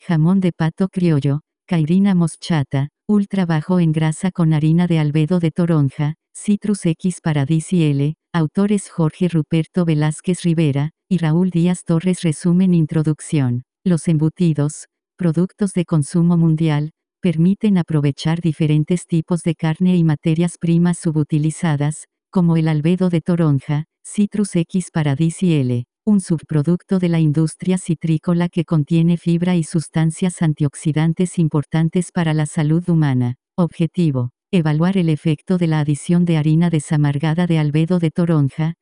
Jamón de pato criollo, Cairina moschata, ultra bajo en grasa con harina de albedo de toronja, Citrus X Paradisi L. Autores Jorge Ruperto Velázquez Rivera y Raúl Díaz Torres. Resumen. Introducción. Los embutidos, productos de consumo mundial, permiten aprovechar diferentes tipos de carne y materias primas subutilizadas, como el albedo de toronja, Citrus X Paradisi L., un subproducto de la industria citrícola que contiene fibra y sustancias antioxidantes importantes para la salud humana. Objetivo: evaluar el efecto de la adición de harina desamargada de albedo de toronja,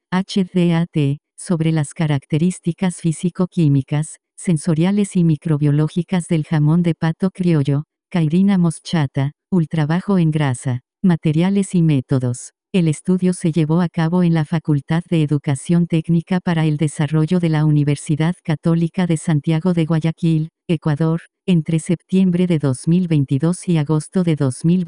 HDAT, sobre las características físico-químicas, sensoriales y microbiológicas del jamón de pato criollo, Cairina moschata, ultrabajo en grasa. Materiales y métodos. El estudio se llevó a cabo en la Facultad de Educación Técnica para el Desarrollo de la Universidad Católica de Santiago de Guayaquil, Ecuador, entre septiembre de 2022 y agosto de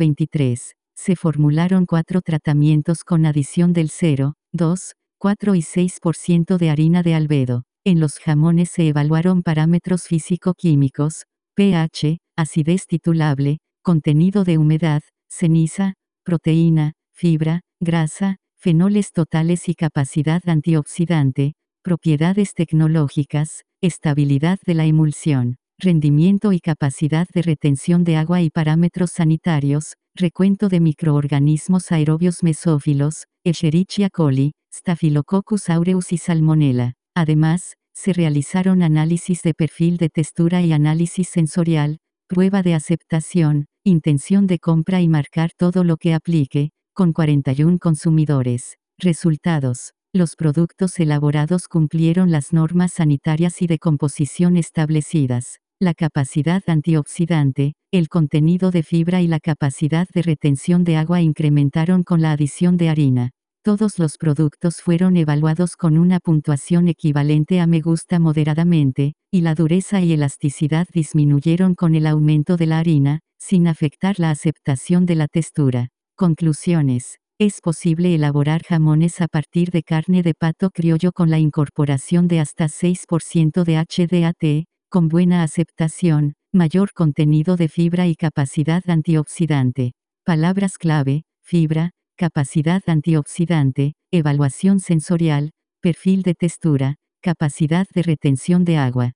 2023. Se formularon 4 tratamientos con adición del 0, 2, 4 y 6% de harina de albedo. En los jamones se evaluaron parámetros físico-químicos, pH, acidez titulable, contenido de humedad, ceniza, proteína, fibra, grasa, fenoles totales y capacidad antioxidante, propiedades tecnológicas, estabilidad de la emulsión, rendimiento y capacidad de retención de agua y parámetros sanitarios, recuento de microorganismos aerobios mesófilos, Escherichia coli, Staphylococcus aureus y Salmonella. Además, se realizaron análisis de perfil de textura y análisis sensorial, prueba de aceptación, intención de compra y marcar todo lo que aplique, con 41 consumidores. Resultados. Los productos elaborados cumplieron las normas sanitarias y de composición establecidas. La capacidad antioxidante, el contenido de fibra y la capacidad de retención de agua incrementaron con la adición de harina. Todos los productos fueron evaluados con una puntuación equivalente a me gusta moderadamente, y la dureza y elasticidad disminuyeron con el aumento de la harina, sin afectar la aceptación de la textura. Conclusiones. Es posible elaborar jamones a partir de carne de pato criollo con la incorporación de hasta 6% de HDAT, con buena aceptación, mayor contenido de fibra y capacidad antioxidante. Palabras clave: fibra, capacidad antioxidante, evaluación sensorial, perfil de textura, capacidad de retención de agua.